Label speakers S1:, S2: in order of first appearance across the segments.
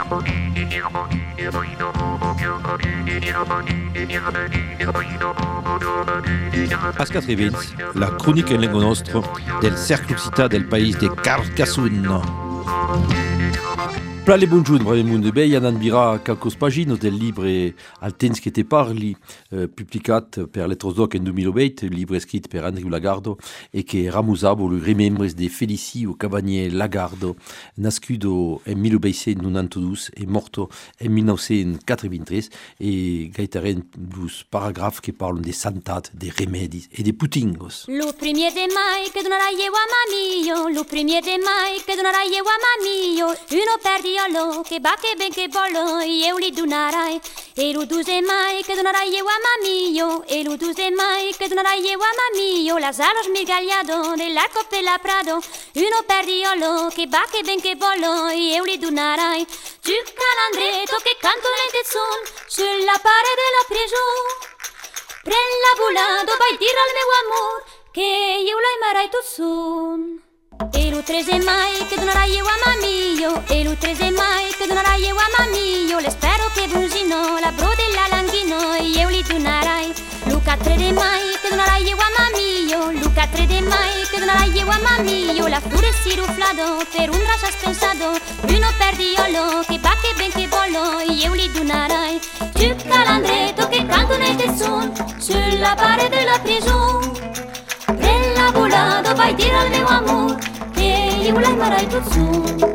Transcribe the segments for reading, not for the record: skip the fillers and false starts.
S1: Ascatrevez, la chronique en lingua nostra del cercle occità del país de Carcassonne. Pla le bonjour, brave monde bei, an anbira calcos pagines del libre al temps que te parli, publicat per Lettres Doc en 2008, libre escrit per Andrew Lagardo, e que ramusabo le remembres de Felicio Cabanier Lagardo, nascudo en 1892 e morto en 1993, e gaitaren dus paragraphes que parlent de santat, de remedis e de putingos.
S2: Lo premier de mai che donarai eu a mamio, lo premier de mai che donarai eu a mamio, uno perdi che bacche ben che bollo io li donarai e lo 12 mai che donarai io a mamio e lo 12 mai che donarai io a mamio la sala smirgagliato dell'arco per la prado uno perdiolo che bacche ben che bollo io li donarai tu calandretto che canto nel tezzon sulla pare della prigione prella volando vai dire al mio amor che io l'aimerai tu son. E lo 13 mai che donarai io a mamio e lo 13 mai che donarai io a mamio le spero che brusino la bro della langhino io li donarai Luca 3 mai che donarai io a mamio Luca 3 mai che donarai io a mamio la flore si ruflado per un braccio spensato uno perdiolo che bacche ben che bollo io li donarai tu calandretto che canto nel tezzon sulla parete della prigione prella volando vai dire al mio amor che io l'aimerai tu su.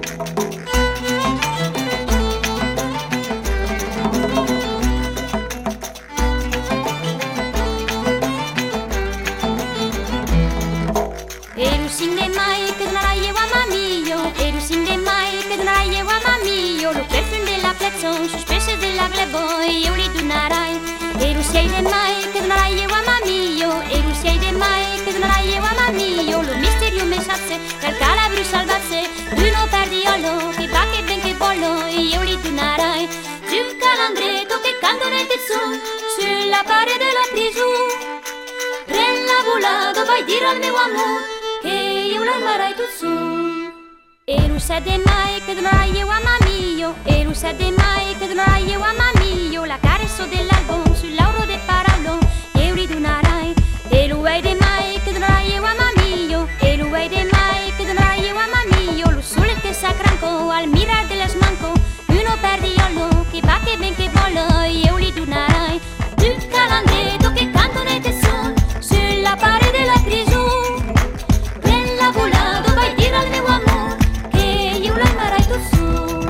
S2: E lo sinde mai che donarai io a mamio e lo sinde mai che donarai io a mamio lo perfume della plezzon su specie della glebo io li donarai e lo sei mai che donarai io a mamio e lo sei mai che donarai io a mamio lo misterio me sasse dal calabro salvasse uno perdiolo che bacche ben che bollo io li donarai tu calandretto che canto nel tezzon sulla parete della prigione prella volando vai dire al mio amor che io l'aimerai tu son e lo 7 mai che donarai io a mamio e lo 7 mai che donarai io a mamio la carezzo dell'album sul lauro del parallon io li donarai e lo 8 mai che donarai io a mamio e lo 8 mai che donarai io a mamio lo sole che sacranco al mirar della smanco uno perdiolo che bacche ben che bollo io li donarai tu calandretto che canto nel tezzon sulla parete della prigione prella volando vai dire al mio amor che io l'aimerai tu su.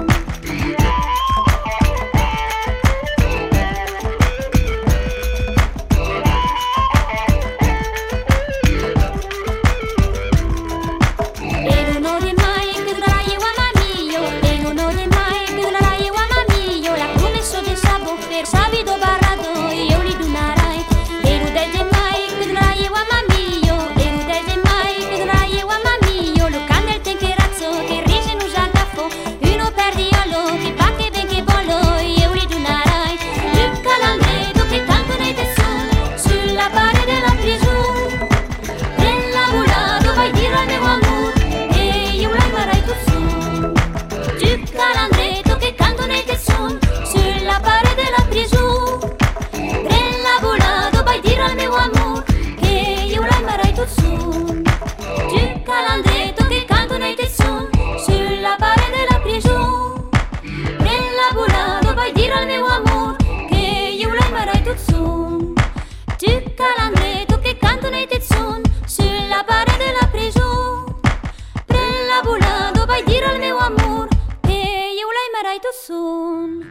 S2: Sabido barrato io li donarai e lo 10 mai che donarai io a mamio e lo 10 mai che donarai io a mamio lo cambia il tencherazzo che rige non già caffo uno perdiolo che bacche ben che bollo io li donarai il calandretto che canto nei tezzon sulla parete della prigione nella volata vai dire al mio amor che io l'aimerai tu su il calandretto che canto nei tezzon sulla parete della prigione prella volato vai dire al mio amor che io l'aimerai tu su tu calandretto che canto nei tezzon sulla parete della prigione prella volato vai dire al mio amor che io l'aimerai tu su tu calandretto che canto nei tezzon sulla parete della prigione prella volato vai dire al mio amor che io l'aimerai tu su.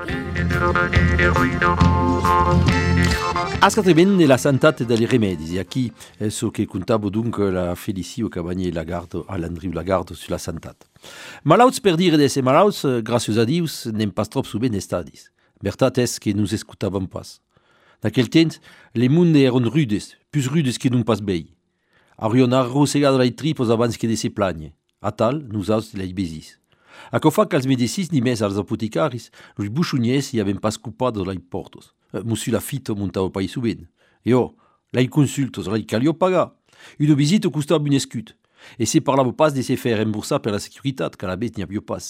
S1: Ascatrevez la santate delle remedis, a chi so che contavo dunque la Felicio Cabanier Lagardo all'Andrew Lagardo sulla santat. Malauts per dire de ces malauts, gracias a Dios, nem pas trop suben estadis. Bertat es que nous escutavam pas. D'aquel temps, les munde eron rudes, plus rudes que non pas bei. Arion arrossegado lai tripos abans que de se plagne. A tal, nous aus lai besis. A co fa qu'als medicis ni mes als apoticaris, los buchuniers hi avem pas culpado lai portos. Musu la fito montava pai suben. E lai consultos, lai calio paga. Une visite costava un escut. E se parlavo pas de se faire remboursa per la securitat, car la bet n'hi havia pas.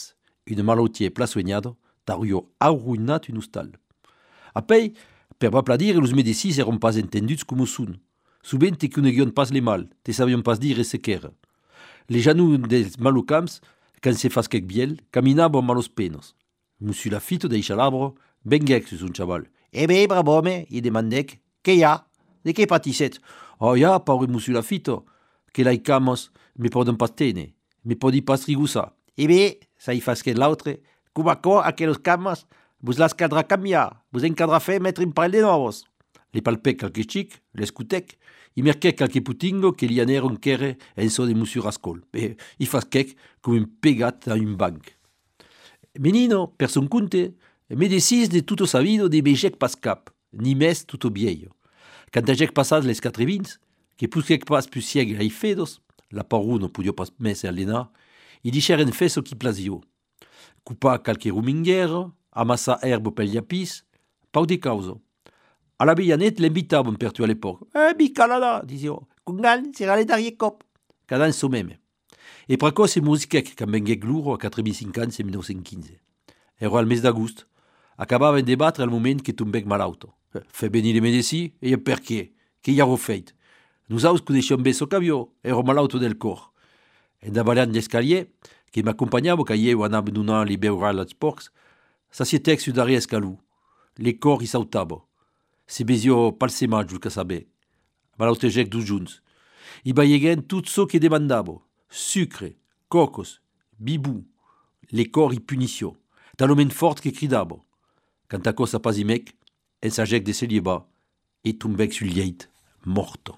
S1: une malaltia plasoignada, taruio arruinat un hostal. Apoi, per va pladir, los medicis eran pas entenduts como sun. Souvent te coneguion pas le mal, te sabion pas dire ce qu'era. Les janous des malocams, quand se fas quec biel, caminaban malos penos. Monsieur Lafito deixa l'arbre, benguec sus un chaval. Bé, bravo, home, i demandec, què hi ha? De què patisset? Oh, ja, paure Monsieur Lafito, que lai camos me poden pas tene, me podi pas rigusa. Bé, ça y fas que l'autre, cubaco, aquelos camas, vos las cadra canviar, vos encadra fer mettre un parell de novos. Le palpec calque chic, l'escutec, i merquec calque putingo que li aner un quere en so de Monsieur Rascol. Bé, i fas quec com un pegat a un banc. Menino, per son conte, me decis de tuto sabido de bejec pas cap, ni mes tuto vieio. Quand a jec passat les 4 que pusquec pas plus sieg ai fedos, la paru no pudio pas messe alena, i dixeren feso qui plasio. Coupa calque ruminguero, amassa herbo pel llapis, pau de causo. A la villanet l'invitaban per tu a l'epoc. Bicalada, dizio, cungan, sera le darrier cop. Cada en so meme. E praco se musiquec quand venguec luro a 4.500 en 1915. Ero al mes d'agost, acabava en debatre al moment que tombec malauto. Fe venir le medici, e per què? Que hi ha feit? Nous aus coneixíem bé so cabio, ero malauto del cor. En davallant l'escalier, que m'acompagnava que eu anava donant li beural als porcs, s'assietec su darrer escalou. Le cor hi sautava. Se besio palsema jusqu'à saber. Malautejec dus junts. I baieguen tout so que demandava. Sucre, cocos, bibou, le cor i punició, taloment fort que cridava. Quand a cosa pas i mec, en sagec de se lieba, e tombec sul lleit, morto.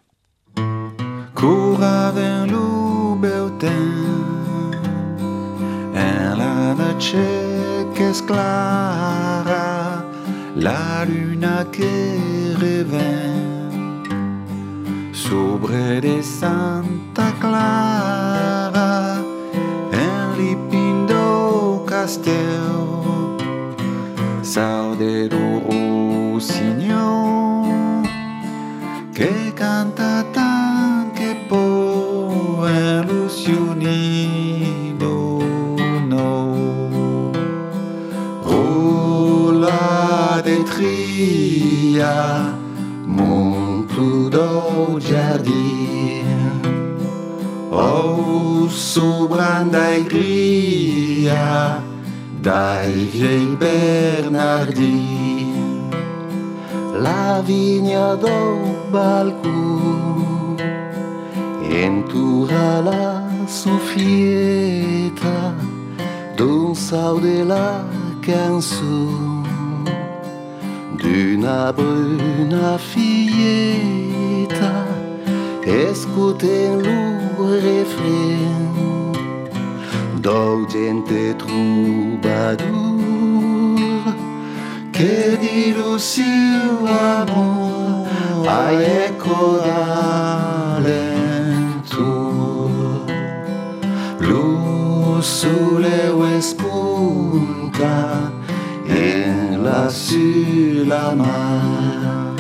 S3: Curava lo meu tempo, la noche que es clara, la luna que revient sobre de Santa Clara, en lipindo castel, saude do rossignol, que canta tan que po ilusionido no. Rola de tria, monto do jardim, oh, sobranda alegria, dai viei Bernardin, la vigna do balcão, entura la soffietta, d'un sau de la canzone, d'una bruna filletta, escutem lo refrén, do gente troubadour, que di lo seu amor, ai eco d'alento, lo sole espunta, en la sur la mar,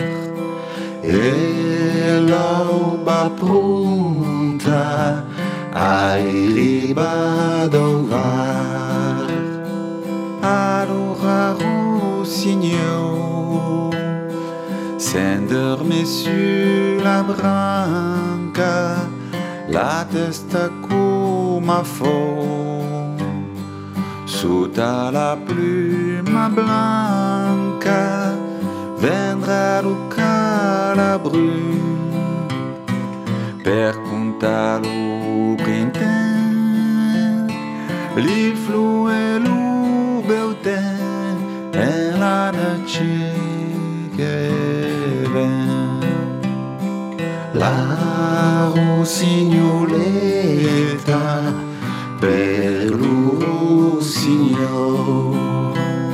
S3: e l'alba pronta, ai riba do var. Allora rossignol s'endormait sur la branca, la testa come a fond, sotto la pluma blanca, vendrà lo calabru per contalo printemps, li flue lo beuten en la noche que ven. La rossignoletta per lo rossignol,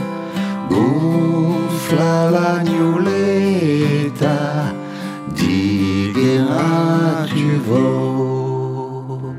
S3: gonfla l'agnoletta, diguera tu vol.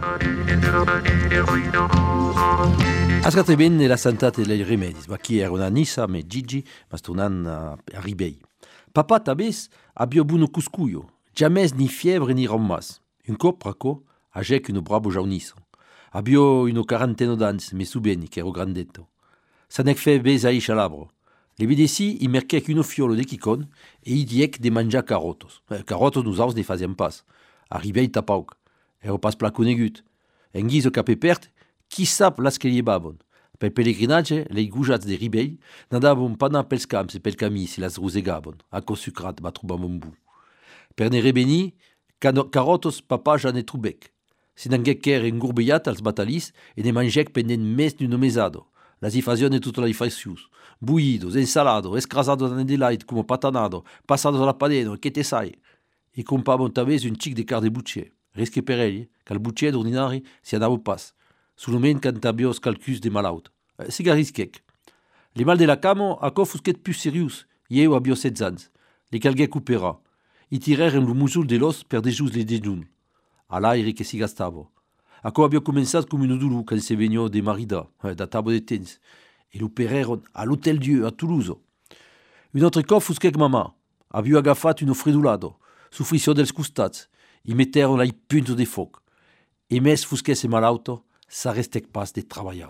S1: Ascate ben la santate dei remedis, ma chi era una Nissa, me Gigi, ma stonan a Ribei. Papa tabes abbia buono cuscuio, jamais ni fievre ni rammas. Un cop praco, agec une brabo jaunissa. Abio una quarantena d'anys, me su bene, che ero grandetto. Sa nec fe besa a labro. Le vedessi, i merchec uno fiolo de chicon e i diec de mangiar carotos. Carotos nous aus ne faziam pas. Arribei tapauc. Ero pas pla conegut. En guise cap pert, qui sap las que li babon. Per pellegrinatge, lei gujats de ribei, nadavon pana pels camps e pel camí si las rusegabon, a sucrat va trobam un bu. Per ne rebeni, carotos papa ja ne trubec. Si n'anguec ker en gourbeiat als batalis e ne mangec pendent mes d'un mesado. Las i fazion e tutto la ifasius. Buidos, ensalado, escrasados en delait, como patanado, passados a la padeno, che te sai. E compavon tabès un cic de car de butcher. Risque per ell, cal butcher d'ordinari si anavo pas. Solomen cantabios calcus de malaut. Sigarisquec. Le mal de la camo a fusquet plus serius. Ieu abio 16 ans. Le calguec upera. I tirèrent lo musul de l'os per dejus le dejun. A l'aire que si gastavo. Aco abio començat com un dulu quand se venio de Marida, da tabo de temps. E l'opereron a l'Hôtel Dieu a Toulouse. Un altre cop fusquec mama. Abio agafat un fredulado. Sufrició dels costats. I metteron lai punto de foc. E mes fusquet se malauto, sa restec pas de traballar.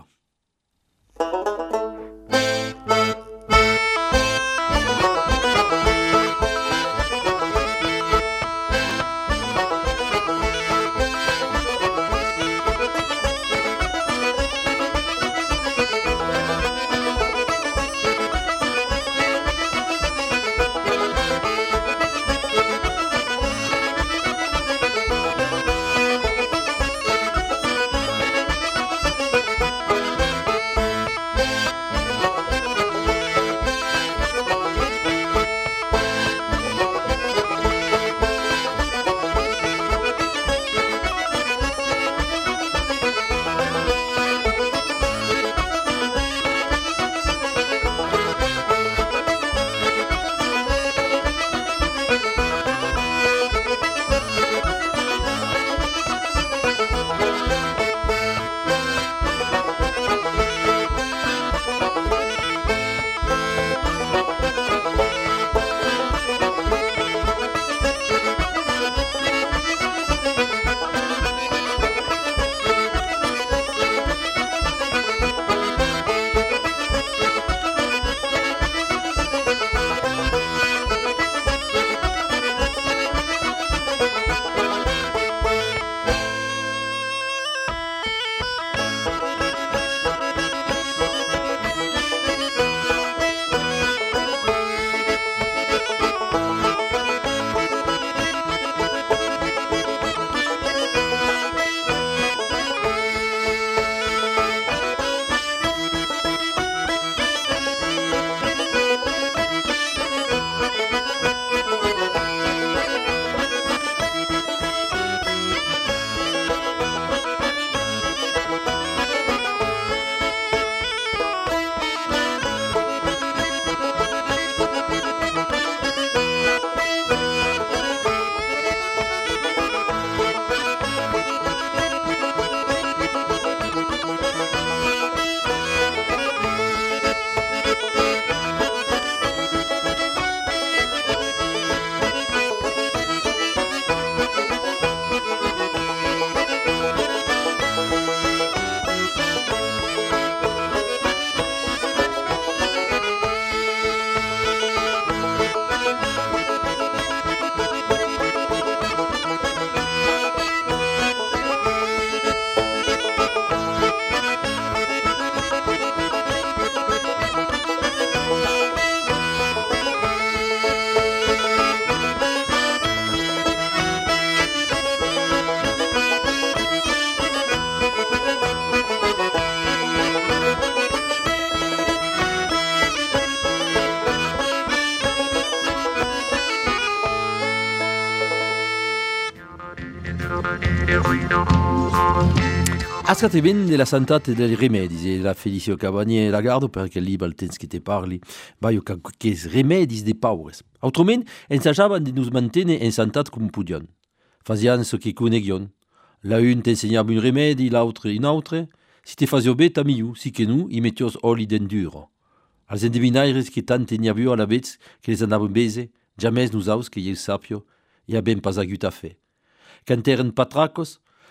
S1: Ascate ben de la santat del remedis e la Felicio Cabanier la gardo perché lì al temps che te parli vai che remedis de paures. Autrament ensajaban de nos mantene en santat cum pudion. Fazian ce che conegion. La un t'ensegnava un remedi, l'autre un autre. Si te fazio bé tamiu, si que nu i mettios oli d'enduro. Als endevinaires que tant tenia vu a la vez que les andaven bese, jamais nous aus que eu sapio, e a ben pas agut a fe. Canteren patracos,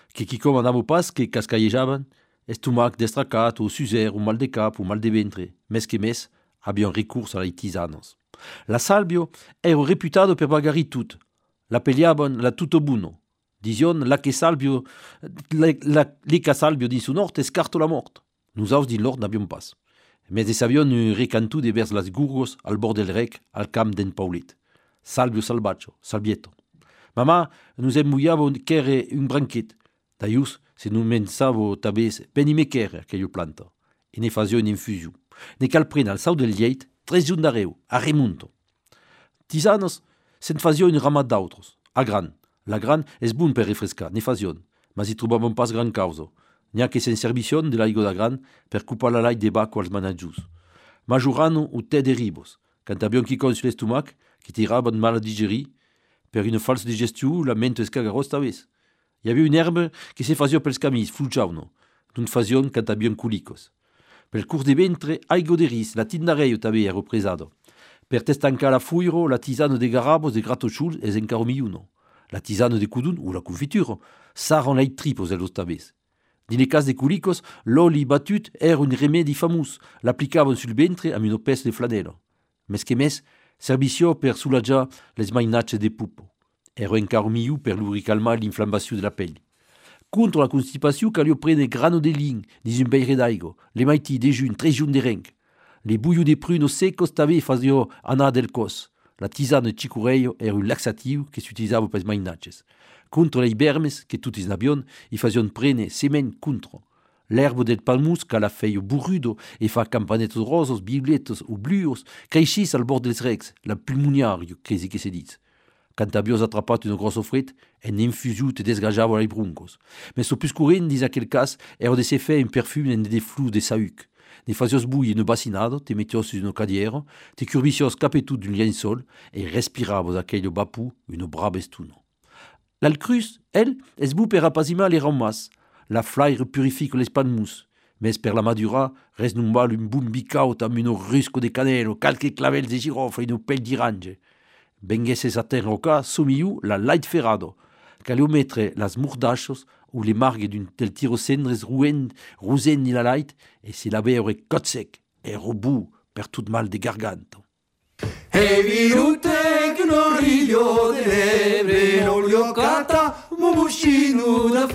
S1: que qui comandavo pas que cascaillejaban, estomac destracat, ou suser, ou mal de cap, ou mal de ventre, mes que mes, abion recurs a les tisanos. La salvio ero reputado per bagari tut, la peliaban la tutto buono. Dision la que salvio, le ca salvio din su nord escarto la mort. Nous aus din lord n'abion pas. Mais des avions recantu de vers las Gurgos al bord del rec al camp d'en Paulit. Salvio salvaggio, salvieto. Mama nous emmuiavo kere un branquet. Daius se nous mensavo tabes penime kere aquello planta. E ne fasio un infusiu. Ne calprena al sau del lieit 3 giun d'arreu, a remunto. Tisanos se'n fasio un ramat d'autros, a gran. La gran es bun per refrescar, ne fasion, mas hi trobavon pas gran causa. N'hi que se'n servicion de l'aigo da gran per cupar la lai de baco als manatjus. Majorano o te de ribos, quand abion qui con sur l'estomac, qui tiraban mal a digerir, per une false digestion, la mente escagaros taves. Hi havia une herbe que se fasio pels camis, fulgiauno, d'un fasion quand abion culicos. Pel curs de ventre, aigo de ris, la tindareio tabe ero presado. Per testancar la fuiro, la tisane de garabos de gratochul es encaro miuno. La tisane de cudun ou la confiture, saran lai tripos elos tabes. Din les cas de culicos, l'oli batut era un remedi famus, l'applicavan sul ventre amb una pes de flanelo. Mes que mes, servicio per soulajar les mainatges de pupo. Ero encaro miu per lubricalmar l'inflammació de la pell. Contre la constipation, calio prene grano de lign, dis un beire d'aigo, le maiti dejun, 3 juns de renc. Les bouilloux de prunos secos tabe fasio anar del cos. La tisane de chicureio era un laxatiu que s'utilisava per mainatges. Contre les bermes, que tutis n'abion, i fasion prene semen contro. L'herbe del palmus cala feio burrudo e fa campanetos rosos, bibletos ou bluos, creixis al bord dels recs, la pulmoniario, cresi que se dit. Quand abios atrapat une grosse fret, en infusiu te desgajava les bruncos. Mais so plus corrent, dis aquel cas, era de se fer un perfume en de flou de sauc. Ne fazios bui une bassinado, te mettios sur une cadière, te curbicios capetout d'un liensol et respiravos aquel bapou une brave estuno. L'alcrus, elle, es bu per apasima les ramas. La flaire purifique les palmus. Mais per la madura, res nun val un bun bicaut amb un rusco de canelo, calque clavels de girofle et un pel d'irange. Bengueses a terra oca, somiu la light ferrado, calio metre las murdachos ou les margues del tirocendres rusen ni la light, et si la beure cot sec, et robu per tout mal de garganta.
S3: E virute che non riglio de lebre, non li ho cata, mo buscino da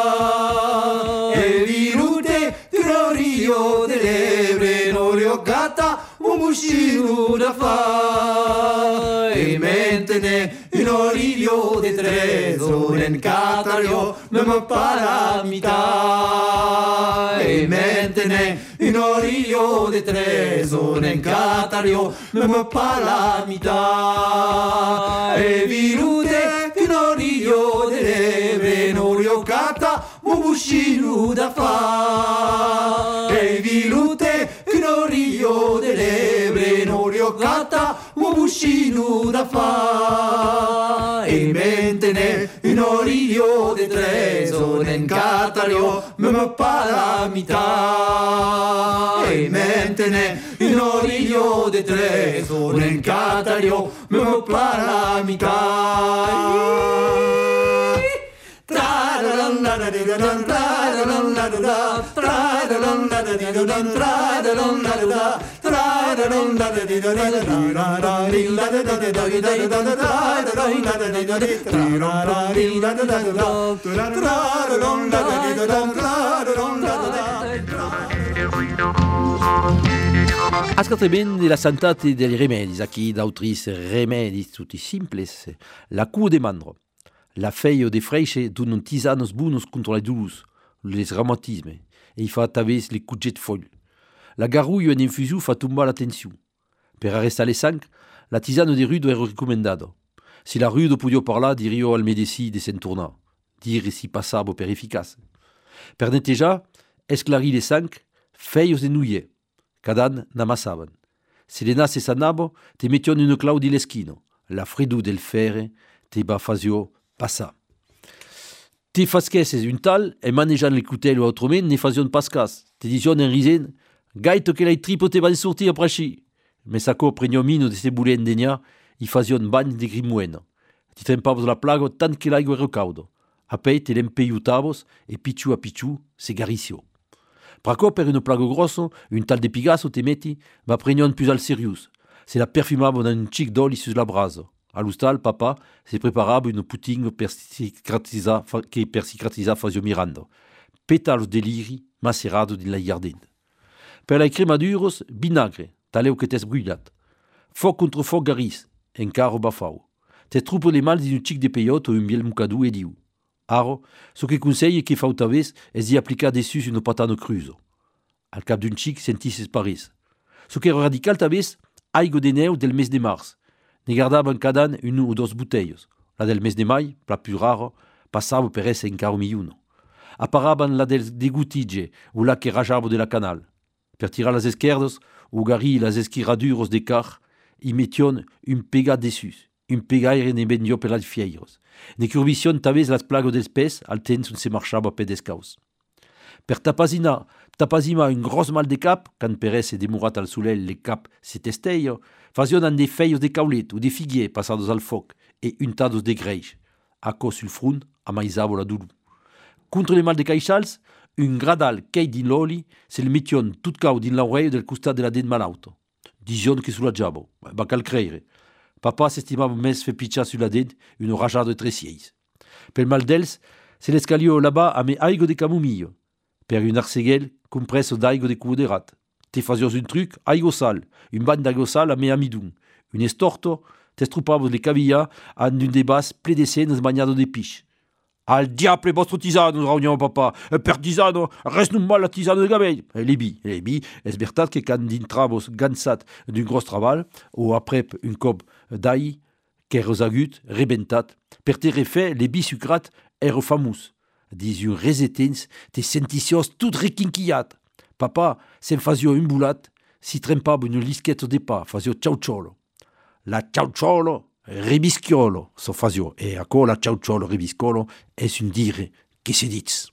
S3: fa. E virute che non riglio de lebre, non li ho cata, mo buscino da fa. E mentene in origlio de trezo, en catario, me para mità. E mentene in origlio de trezo, en catario, me para mità. E virute che in origlio de lebre, non li ho cata, mo buscino da fa. E virute che in origlio de lebre, non li ho cata, mo buscino da fa. E mentene in origlio de trezo, en catario, me para mità. E mentene in origlio de trezo, en catario, me para mità.
S1: Ascoltate ben de la santate dei remedis, aquí d'autris remedis tutti simples, la cua de mandro. La feuille de freixe d'un tisanos bunos contre les dolus, les rheumatismes, et il fa taves les coups folles. La garouille en infusiu fa tombar la tension. Per arrestar les sang, la tisane de rudo era recomendada. Si la rudo podio parlar, dirio al medici de se'n tornar. Dire si passavo per efficace. Per netejar, esclarir les sang, feuilles de nouillet. Cadan n'amassaven. Si le nas sanabo, te mettion une clau di l'esquino. La fredou del fere, te bafasio passa. Te fasqueses un tal e manejant le coutel ou autrement ne fasion pas cas. Te dision en risen, gaito que la tripo te van sortir prachi. Mais saco pregnomino de se boulen denia, i fasion bagn de grimouena. Ti trempavos la plago tant que l'aigo era caudo. Après, te l'empeiu tavos et pichu a pichu, c'est garicio. Praco per une plague grosso, une tal de pigasso te metti, va pregnon plus al serius. C'est la perfumable dans une chic d'oli sur la brase. A l'ustal, papa, c'est préparable une poutine che persicratisa fasio mirando. Pétalos deliri, macerado din la jardin. Per la cremaduros, vinagre, taleu que tes brûlat. Foc contre foc garis, encaro bafau. Te trupo le mal d'une chic de peyot ou un miel mucadou e diu. Aro, ce que conseille que fauta vez es d'y applicar dessus une patane cruzo. Al cap d'un chic sentis es paris. Ce que radical tabes, aigo de neu del mes de mars. Ne gardaban cada an une ou dos bouteilles. La del mes de mai, la plus rare, passava per esse encaro milluno. Apparaban la del degutige ou la que rajavo de la canal. Per tirar las esquerdas, ou gari las esquiraduros de car, y mettion un pega dessus. Un pegaire ne benio per las fieiros. Ne curvision tabes las plagas dels pes al temps on se marchava pe descaus. Per tapasima un gros mal de cap, quand per esse demurat al soleil le cap se testeio, fazion an de feios de caulet ou de figuier passados al foc e untados de greix. Aco sul front amaisavo la dulu. Contre le mal de caixals, un gradal kei din l'oli se le mettion tout cau din l'oreille del costat de la den malauto. Dision que sulla giabo, va cal creire. Papa s'estimava mes fe pitcha sur la dent une rajada de tressiers. Pel mal d'els, se l'escalio là-bas a me aigo de camomillo. Per un arseguel, compresso d'aigo de couderat. Te fazios un truc, aigo sal, un ban d'aigo sal a me amidun. Un estorto, te strupavos le cavilla an un debas ple de senes bagnado de piche. Al diable vostro tisano, raunion papa. Per tisano, res nun mal la tisano de gabell. Lebi, es vertat que quand dintrabos gansat d'un gros travail, ou après un cop d'ai, qu'er agut, rebentat, per te refait, lebi sucrat, er famous. Dis un resetens, te senticios tout requinquillat. Papa, se'n fazio un boulat, si trempava une lisquette de pa, fazio ciauciolo. La ciauciolo, ribischiolo, so fazio, e aco la ciauciolo ribiscolo es un dire che se diz.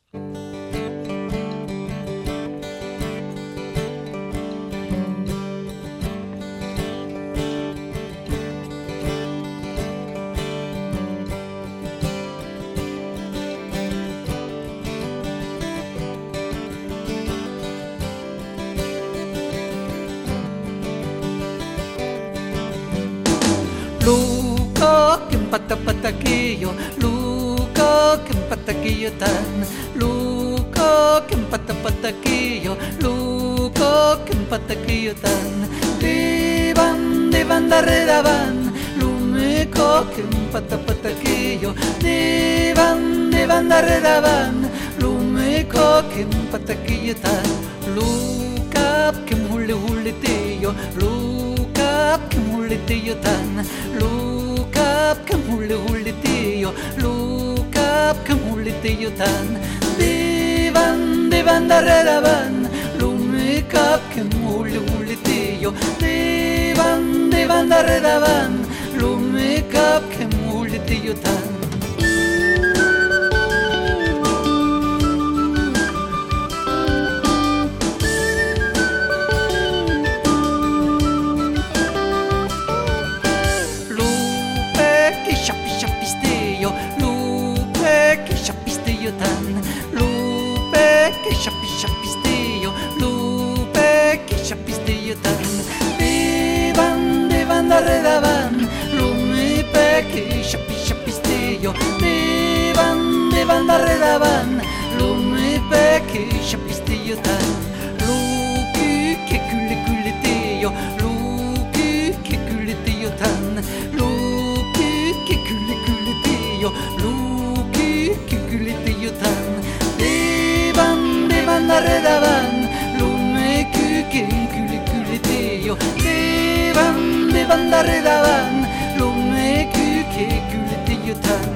S3: Pataquillo, Luca, que pataquillo tan, Luca, que pataquillo, Luca, que pataquillo tan, devan darrere van, Lumeco, que pataquillo, devan darrere van, Lumeco, que pataquillo tan, Luca, que huletillo, Luca, que huletillo tan, Luca, que huletillo, Luca, que huletillo tan, devan darrere van, Lumeca, que huletillo, devan darrere van, Lumeca, que huletillo tan. Lupe que chapistillo, Lupe que chapistillo tan, devan darrere van, Lupe que chapistillo, devan darrere van, Lupe que chapistillo tan, Luki que culetillo, Luki que culetillo tan, Luki que culetillo, Luki que culetillo tan, devan darrere van, lume que culetillo, devan darrere van, lume que culetillo tan.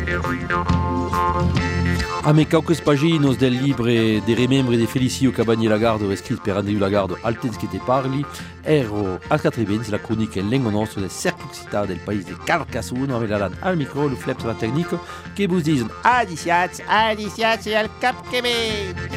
S1: A me cauques paginos del libre de remembre de Felicio Cabagni Lagardo escrit per Andriu Lagardo al temps che te parli ero al 4:20 la chronique en lingua nostra del cercle occitan del país de Carcassonne avec la al micro, le fleps la tecnique que vous disent adiciats et al cap Québec.